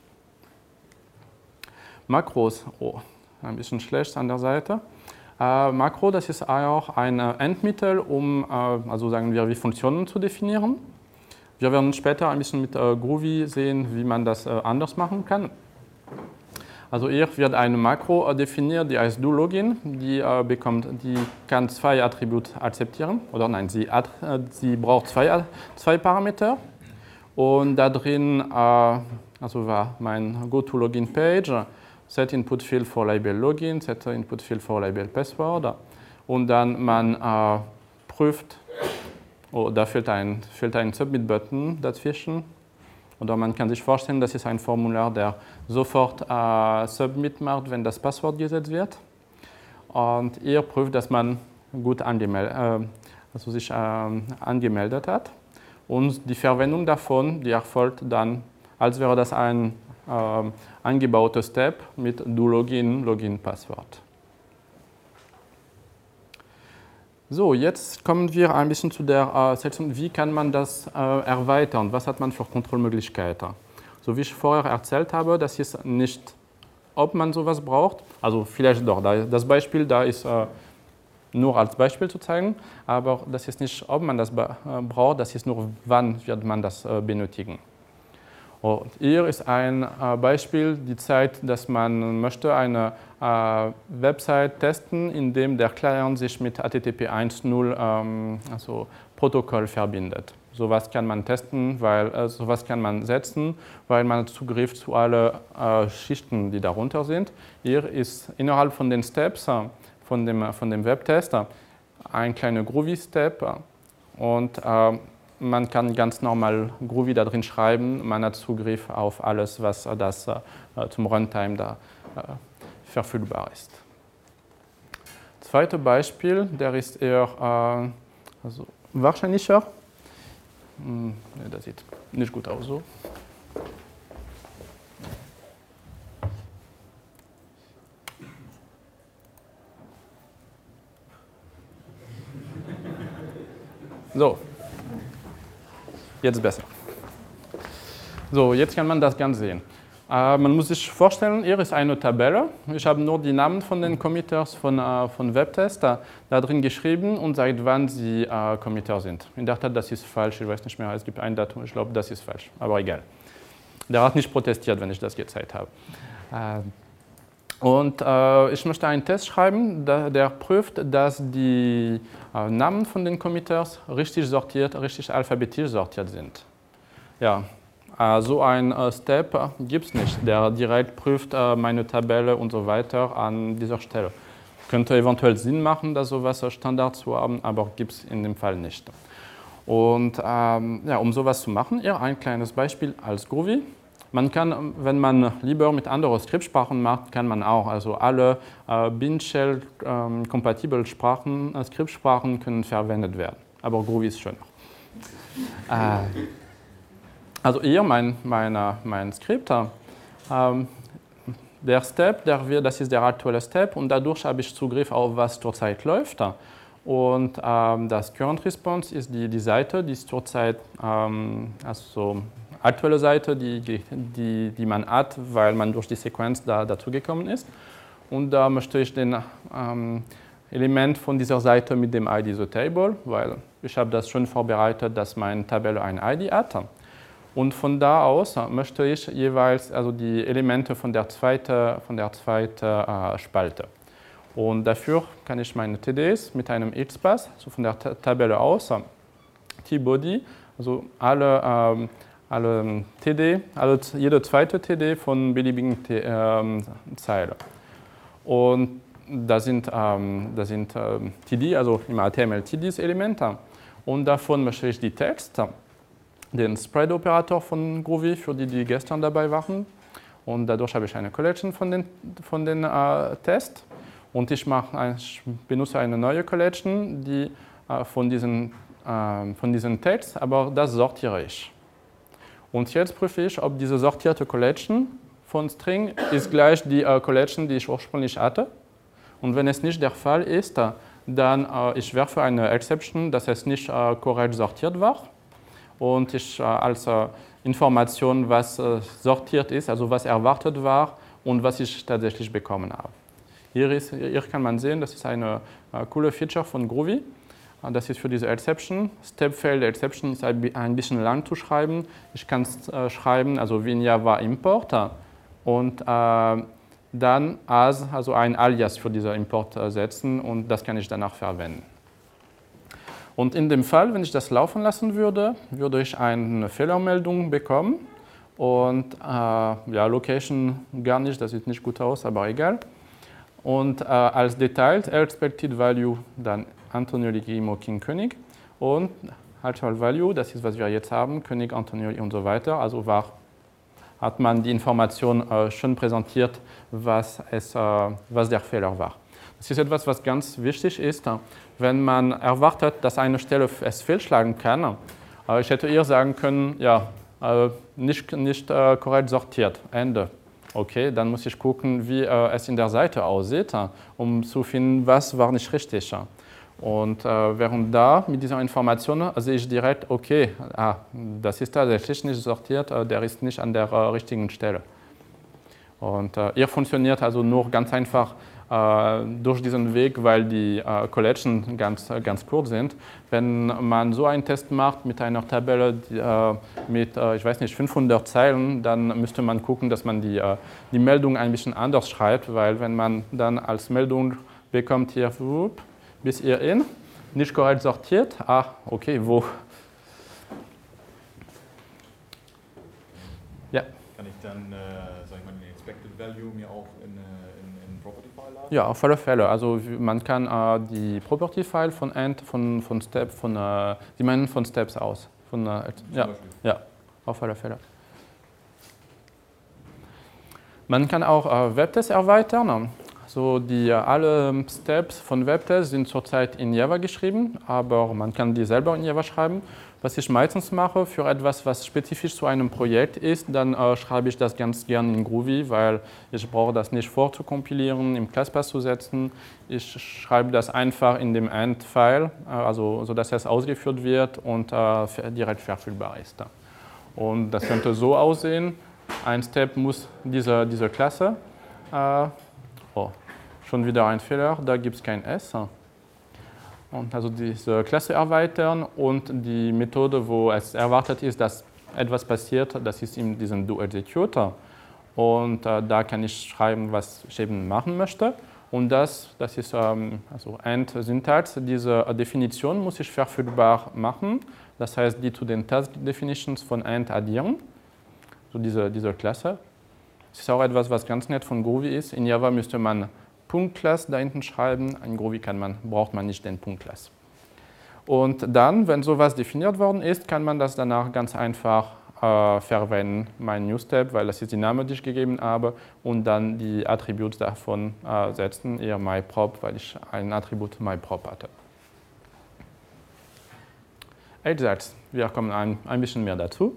A: Makros, oh, ein bisschen schlecht an der Seite. Äh, Makro, das ist auch ein Endmittel, um äh, also sagen wir, wie Funktionen zu definieren. Wir werden später ein bisschen mit äh, Groovy sehen, wie man das äh, anders machen kann. Also hier wird eine Makro definiert, die heißt doLogin, die, äh, bekommt, die kann zwei Attribute akzeptieren, oder nein, sie, äh, sie braucht zwei, zwei Parameter. Und da drin äh, also war mein GoToLogin-Page, set input field for label Login, set input field for label Password. Und dann man äh, prüft, oh, da fehlt ein, fehlt ein Submit-Button dazwischen. Oder man kann sich vorstellen, das ist ein Formular, der sofort äh, Submit macht, wenn das Passwort gesetzt wird. Und ihr prüft, dass man gut angemeldet, äh, also sich äh, angemeldet hat. Und die Verwendung davon, die erfolgt dann, als wäre das ein äh, eingebauter Step mit doLogin, Login-Passwort. So, jetzt kommen wir ein bisschen zu der äh, Sektion, wie kann man das äh, erweitern, was hat man für Kontrollmöglichkeiten. So wie ich vorher erzählt habe, das ist nicht, ob man sowas braucht, also vielleicht doch, das Beispiel da ist äh, nur als Beispiel zu zeigen, aber das ist nicht, ob man das äh, braucht, das ist nur, wann wird man das äh, benötigen. Und hier ist ein äh, Beispiel, die zeigt, dass man möchte eine äh, Website testen, in dem der Client sich mit H T T P eins Punkt null ähm, also Protokoll verbindet. Sowas kann man testen, weil äh, sowas kann man setzen, weil man Zugriff zu allen äh, Schichten, die darunter sind. Hier ist innerhalb von den Steps äh, von dem, von dem Webtest äh, ein kleiner Groovy-Step äh, und äh, man kann ganz normal Groovy da drin schreiben, man hat Zugriff auf alles, was das äh, zum Runtime da äh, verfügbar ist. Zweites Beispiel, der ist eher äh, also wahrscheinlicher. Hm, nee, das sieht nicht gut aus so. So. Jetzt besser. So, jetzt kann man das ganz sehen. Äh, man muss sich vorstellen, hier ist eine Tabelle. Ich habe nur die Namen von den Committers von, äh, von Webtest da, da drin geschrieben und seit wann sie äh, Committer sind. In der Tat, das ist falsch, ich weiß nicht mehr, es gibt ein Datum, ich glaube, das ist falsch, aber egal. Der hat nicht protestiert, wenn ich das gezeigt habe. Äh, Und äh, ich möchte einen Test schreiben, der, der prüft, dass die äh, Namen von den Committers richtig sortiert, richtig alphabetisch sortiert sind. Ja, äh, so ein äh, Step äh, gibt es nicht, der direkt prüft äh, meine Tabelle und so weiter an dieser Stelle. Könnte eventuell Sinn machen, das sowas als Standard zu haben, aber gibt es in dem Fall nicht. Und ähm, ja, um sowas zu machen, ja, ein kleines Beispiel als Groovy. Man kann, wenn man lieber mit anderen Skriptsprachen macht, kann man auch, also alle äh, Bean-Shell-kompatiblen Sprachen, äh, Skriptsprachen können verwendet werden. Aber Groovy ist schöner. äh, also hier mein, meine, mein Skript. Ähm, der Step, der wir, das ist der aktuelle Step und dadurch habe ich Zugriff auf was zurzeit läuft. Und ähm, das Current Response ist die, die Seite, die ist zurzeit ähm, also aktuelle Seite, die, die, die man hat, weil man durch die Sequenz da, dazu gekommen ist. Und da möchte ich den ähm, Element von dieser Seite mit dem I D the Table, weil ich habe das schon vorbereitet, dass meine Tabelle ein I D hat. Und von da aus möchte ich jeweils also die Elemente von der zweiten von der zweite, äh, Spalte. Und dafür kann ich meine T Ds mit einem X-Pass, also von der Tabelle aus, T-Body, also alle ähm, alle T D, alle, jede zweite T D von beliebigen T, ähm, Zeile. Und da sind, ähm, da sind ähm, T D, also im H T M L T Ds Elemente. Und davon möchte ich die Texte, den Spread-Operator von Groovy, für die, die gestern dabei waren. Und dadurch habe ich eine Collection von den, von den äh, Tests. Und ich, mache, ich benutze eine neue Collection, die äh, von diesen, äh, von diesen Text, aber das sortiere ich. Und jetzt prüfe ich, ob diese sortierte Collection von String ist gleich die äh, Collection, die ich ursprünglich hatte. Und wenn es nicht der Fall ist, dann äh, ich werfe eine Exception, dass es nicht äh, korrekt sortiert war. Und ich äh, als äh, Information, was äh, sortiert ist, also was erwartet war und was ich tatsächlich bekommen habe. Hier, ist, hier kann man sehen, das ist eine äh, coole Feature von Groovy. Das ist für diese Exception. Step-Failed Exception ist ein bisschen lang zu schreiben. Ich kann es äh, schreiben, also wie in Java Import und äh, dann as, also ein Alias für diesen Import äh, setzen und das kann ich danach verwenden. Und in dem Fall, wenn ich das laufen lassen würde, würde ich eine Fehlermeldung bekommen und äh, ja, Location gar nicht, das sieht nicht gut aus, aber egal. Und äh, als Detailed Expected Value dann Antonio Guillermo King König und Actual Value, das ist, was wir jetzt haben, König, Antonio und so weiter. Also war, hat man die Information äh, schon präsentiert, was, es, äh, was der Fehler war. Das ist etwas, was ganz wichtig ist, wenn man erwartet, dass eine Stelle es fehlschlagen kann. Äh, ich hätte eher sagen können, ja, äh, nicht, nicht äh, korrekt sortiert, Ende. Okay, dann muss ich gucken, wie äh, es in der Seite aussieht, um zu finden, was war nicht richtig. Und äh, während da mit dieser Information sehe ich direkt, okay, ah, das ist tatsächlich nicht sortiert, äh, der ist nicht an der äh, richtigen Stelle. Und äh, hier funktioniert also nur ganz einfach äh, durch diesen Weg, weil die äh, Collection ganz, ganz kurz sind. Wenn man so einen Test macht mit einer Tabelle die, äh, mit, äh, ich weiß nicht, fünfhundert Zeilen, dann müsste man gucken, dass man die, äh, die Meldung ein bisschen anders schreibt, weil wenn man dann als Meldung bekommt hier, whoop, bis hierhin, nicht korrekt sortiert, ah, okay, wo? Ja.
C: Kann ich dann, äh, sag ich mal, den Expected Value mir auch in, in, in Property File laden?
A: Ja, auf alle Fälle. Also man kann äh, die Property File von End, von, von Step, von, äh, die meinen von Steps aus. Von, äh, ja, ja, auf alle Fälle. Man kann auch äh, Webtests erweitern. So die, alle Steps von Webtests sind zurzeit in Java geschrieben, aber man kann die selber in Java schreiben. Was ich meistens mache für etwas, was spezifisch zu einem Projekt ist, dann äh, schreibe ich das ganz gern in Groovy, weil ich brauche das nicht vorzukompilieren, im ClassPath zu setzen. Ich schreibe das einfach in dem End-File, äh, also sodass es ausgeführt wird und äh, direkt verfügbar ist. Und das könnte so aussehen. Ein Step muss diese, diese Klasse, äh, oh, schon wieder ein Fehler, da gibt es kein S. Und also diese Klasse erweitern und die Methode, wo es erwartet ist, dass etwas passiert, das ist in diesem DoExecute. und äh, da kann ich schreiben, was ich eben machen möchte. Und das, das ist ähm, also End-Syntax. Diese Definition muss ich verfügbar machen. Das heißt, die zu den Task-Definitions von End addieren, so diese, diese Klasse. Das ist auch etwas, was ganz nett von Groovy ist. In Java müsste man Punkt-Class da hinten schreiben. In Groovy kann man, braucht man nicht den Punkt-Class. Und dann, wenn sowas definiert worden ist, kann man das danach ganz einfach äh, verwenden, mein NewStep, weil das ist die Name, die ich gegeben habe, und dann die Attribute davon äh, setzen, eher myProp, weil ich ein Attribut myProp hatte. Ajax, wir kommen ein, ein bisschen mehr dazu.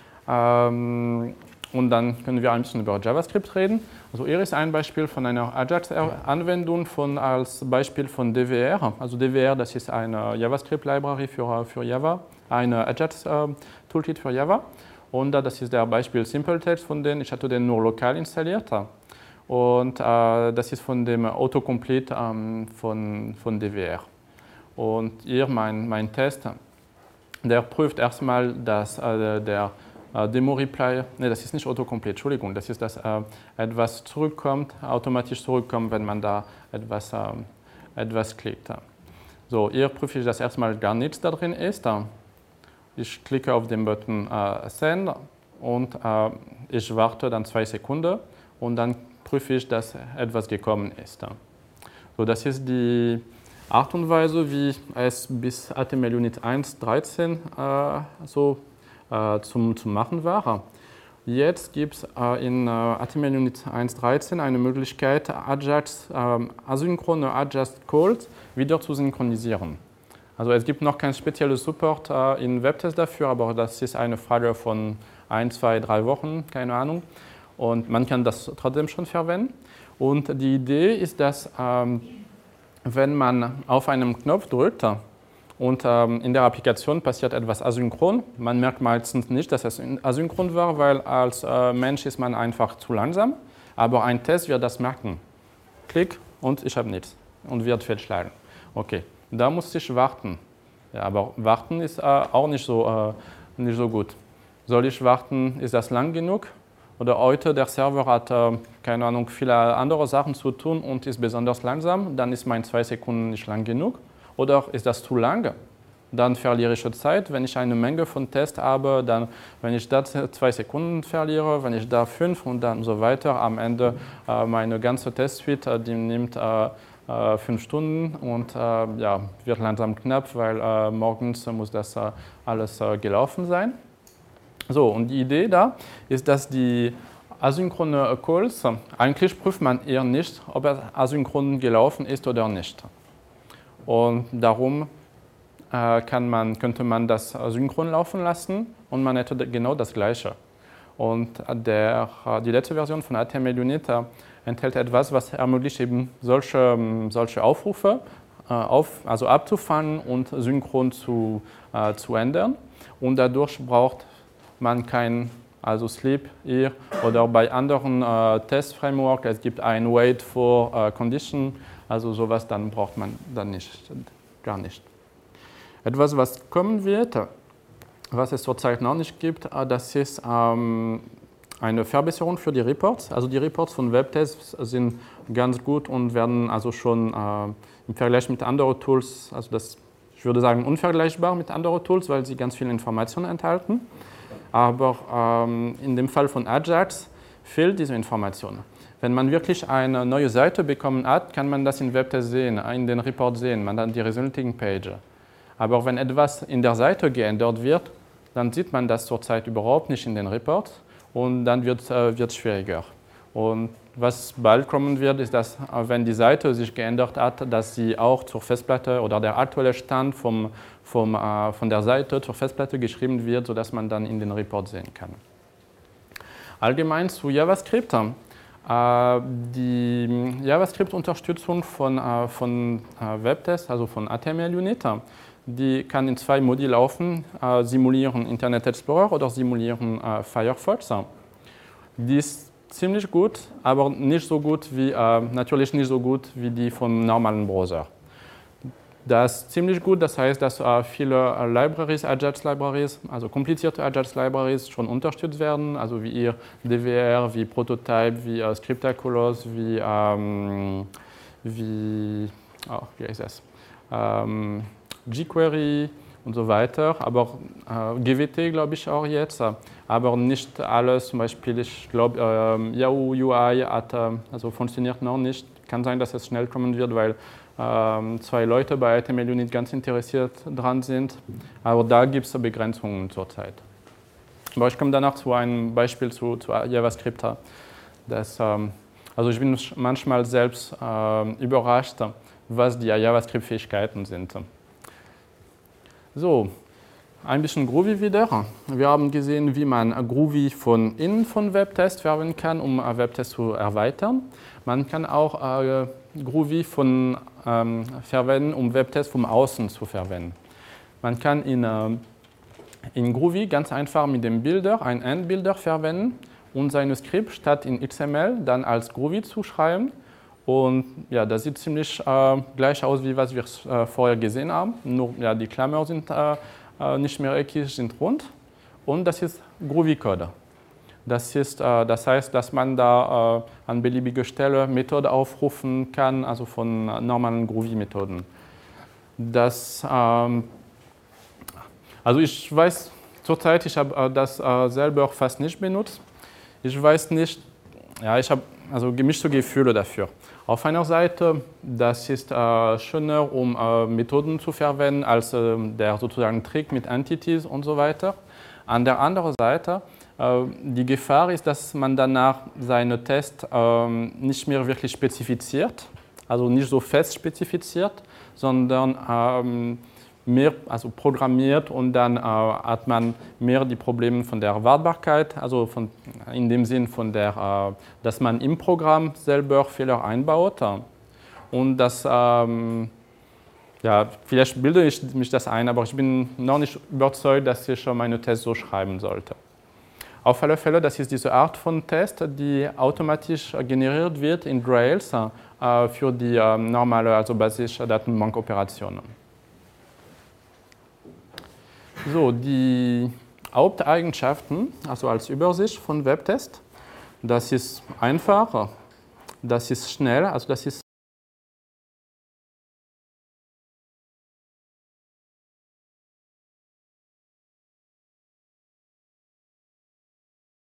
A: Ähm, und dann können wir ein bisschen über JavaScript reden. Also hier ist ein Beispiel von einer Ajax-Anwendung von, als Beispiel von D W R. Also D W R, das ist eine JavaScript-Library für, für Java, eine Ajax-Toolkit für Java. Und das ist der Beispiel SimpleText von denen. Ich hatte den nur lokal installiert. Und äh, das ist von dem Autocomplete ähm, von, von D W R. Und hier mein, mein Test, der prüft erstmal, dass äh, der äh, Demo-Reply, ne, das ist nicht Autocomplete, Entschuldigung, das ist, dass äh, etwas zurückkommt, automatisch zurückkommt, wenn man da etwas, äh, etwas klickt. So, hier prüfe ich, dass erstmal gar nichts da drin ist. Ich klicke auf den Button äh, Send und äh, ich warte dann zwei Sekunden und dann prüfe ich, dass etwas gekommen ist. So, das ist die Art und Weise, wie es bis H T M L Unit eins Punkt dreizehn äh, so äh, zum, zum Machen war. Jetzt gibt es äh, in äh, H T M L Unit eins Punkt dreizehn eine Möglichkeit, Ajax, äh, asynchrone Ajax-Calls wieder zu synchronisieren. Also es gibt noch keinen speziellen Support äh, in Webtest dafür, aber das ist eine Frage von ein, zwei, drei Wochen, keine Ahnung. Und man kann das trotzdem schon verwenden. Und die Idee ist, dass ähm, wenn man auf einen Knopf drückt und ähm, in der Applikation passiert etwas asynchron, man merkt meistens nicht, dass es asynchron war, weil als äh, Mensch ist man einfach zu langsam. Aber ein Test wird das merken. Klick und ich habe nichts und wird fehlschlagen. Okay. Da muss ich warten. Ja, aber warten ist äh, auch nicht so, äh, nicht so gut. Soll ich warten, ist das lang genug? Oder heute der Server hat, äh, keine Ahnung, viele andere Sachen zu tun und ist besonders langsam, dann ist mein zwei Sekunden nicht lang genug. Oder ist das zu lange? Dann verliere ich Zeit. Wenn ich eine Menge von Tests habe, dann, wenn ich da zwei Sekunden verliere, wenn ich da fünf und dann so weiter, am Ende äh, meine ganze Testsuite, die nimmt äh, fünf Stunden und äh, ja, wird langsam knapp, weil äh, morgens muss das äh, alles äh, gelaufen sein. So, und die Idee da ist, dass die asynchrone Calls, eigentlich prüft man eher nicht, ob er asynchron gelaufen ist oder nicht. Und darum äh, kann man, könnte man das synchron laufen lassen und man hätte genau das Gleiche. Und der, die letzte Version von H T M L Unit äh, enthält etwas, was ermöglicht, eben solche, solche Aufrufe äh, auf, also abzufangen und synchron zu, äh, zu ändern. Und dadurch braucht man kein also Sleep hier oder bei anderen äh, Test-Frameworks, es gibt ein Wait for äh, Condition, also sowas, dann braucht man dann nicht, gar nicht. Etwas, was kommen wird, was es zurzeit noch nicht gibt, das ist ähm, eine Verbesserung für die Reports. Also die Reports von Webtests sind ganz gut und werden also schon äh, im Vergleich mit anderen Tools, also das, ich würde sagen unvergleichbar mit anderen Tools, weil sie ganz viele Informationen enthalten. Aber ähm, in dem Fall von Ajax fehlt diese Information. Wenn man wirklich eine neue Seite bekommen hat, kann man das in Webtest sehen, in den Report sehen, man hat die resulting Page. Aber wenn etwas in der Seite geändert wird, dann sieht man das zurzeit überhaupt nicht in den Reports und dann wird es äh, schwieriger. Und was bald kommen wird, ist, dass wenn die Seite sich geändert hat, dass sie auch zur Festplatte oder der aktuelle Stand vom, vom, äh, von der Seite zur Festplatte geschrieben wird, sodass man dann in den Report sehen kann. Allgemein zu JavaScript. Äh, die JavaScript-Unterstützung von, äh, von äh, Webtest, also von H T M L Unit, die kann in zwei Modi laufen, äh, simulieren Internet Explorer oder simulieren äh, Firefox. Die ist ziemlich gut, aber nicht so gut wie, äh, natürlich nicht so gut wie die vom normalen Browser. Das ist ziemlich gut, das heißt, dass äh, viele äh, Libraries, Ajax-Libraries, also komplizierte Ajax-Libraries schon unterstützt werden, also wie ihr D W R, wie Prototype, wie äh, Scriptaculos, wie, ähm, wie, oh, wie heißt das? Ähm, jQuery und so weiter, aber äh, G W T glaube ich auch jetzt, äh, aber nicht alles, zum Beispiel, ich glaube, äh, Yahoo U I hat, äh, also funktioniert noch nicht, kann sein, dass es schnell kommen wird, weil zwei Leute bei I T M L Unit ganz interessiert dran sind, aber da gibt es Begrenzungen zurzeit. Aber ich komme danach zu einem Beispiel zu, zu JavaScript. Das, ähm, also ich bin manchmal selbst äh, überrascht, was die JavaScript-Fähigkeiten sind. So, ein bisschen Groovy wieder. Wir haben gesehen, wie man Groovy von innen von Webtest verwenden kann, um Webtest zu erweitern. Man kann auch äh, Groovy von, ähm, verwenden, um Webtests von außen zu verwenden. Man kann in, äh, in Groovy ganz einfach mit dem Builder einen End-Builder verwenden und sein Skript statt in X M L dann als Groovy zu schreiben. Und ja, das sieht ziemlich äh, gleich aus, wie was wir äh, vorher gesehen haben. Nur ja, die Klammern sind äh, äh, nicht mehr eckig, sind rund. Und das ist Groovy-Code. Das, ist, äh, das heißt, dass man da äh, an beliebige Stelle Methode aufrufen kann, also von äh, normalen Groovy-Methoden. Das, ähm, also ich weiß zurzeit, ich habe äh, das äh, selber fast nicht benutzt. Ich weiß nicht, ja, ich habe also gemischte Gefühle dafür. Auf einer Seite, das ist äh, schöner, um äh, Methoden zu verwenden, als äh, der sozusagen Trick mit Entities und so weiter. An der anderen Seite, die Gefahr ist, dass man danach seine Tests ähm, nicht mehr wirklich spezifiziert, also nicht so fest spezifiziert, sondern ähm, mehr also programmiert und dann äh, hat man mehr die Probleme von der Wartbarkeit, also von, in dem Sinn, von der, äh, dass man im Programm selber Fehler einbaut und das ähm, ja, vielleicht bilde ich mich das ein, aber ich bin noch nicht überzeugt, dass ich meine Tests so schreiben sollte. Auf alle Fälle, das ist diese Art von Test, die automatisch generiert wird in Rails äh, für die äh, normale, also basische Datenbankoperationen. So, die Haupteigenschaften, also als Übersicht von Webtest, das ist einfach, das ist schnell, also das ist